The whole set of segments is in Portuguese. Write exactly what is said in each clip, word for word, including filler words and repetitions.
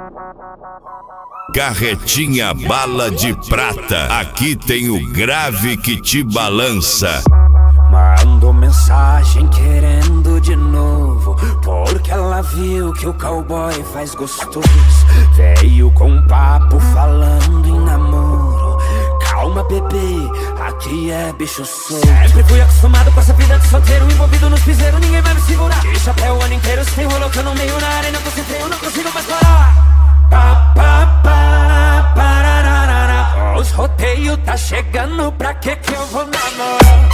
Carretinha Bala de Prata, aqui tem o grave que te balança. Mandou mensagem querendo de novo, porque ela viu que o cowboy faz gostoso. Veio com um papo falando em namoro. Calma, bebê, aqui é bicho solto. Sempre fui acostumado com essa vida de solteiro, envolvido nos piseiros, ninguém vai me segurar. De chapéu o ano inteiro, se tem rolo que eu não meio na arena, concentrei, eu não consigo mais parar. Pa, pa, pa, parararara. Os rodeios tá chegando, pra que que eu vou namorar?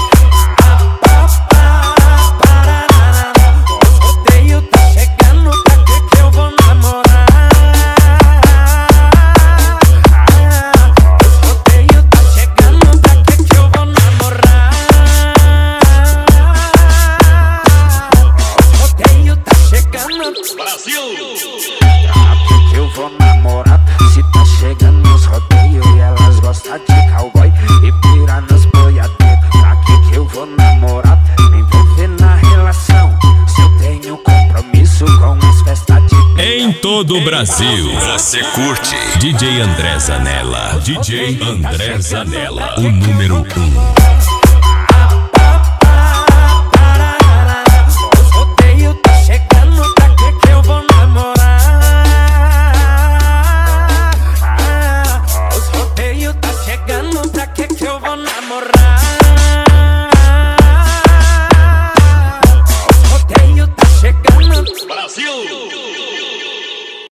Eu vou namorar, se tá chegando nos rodeios e elas gostam de cowboy e pira nos boiadeiros. Pra que que eu vou namorar, me envolver na relação, se eu tenho compromisso com as festas de... Em todo o Brasil, você curte D J André Zanella. D J André Zanella, o número um.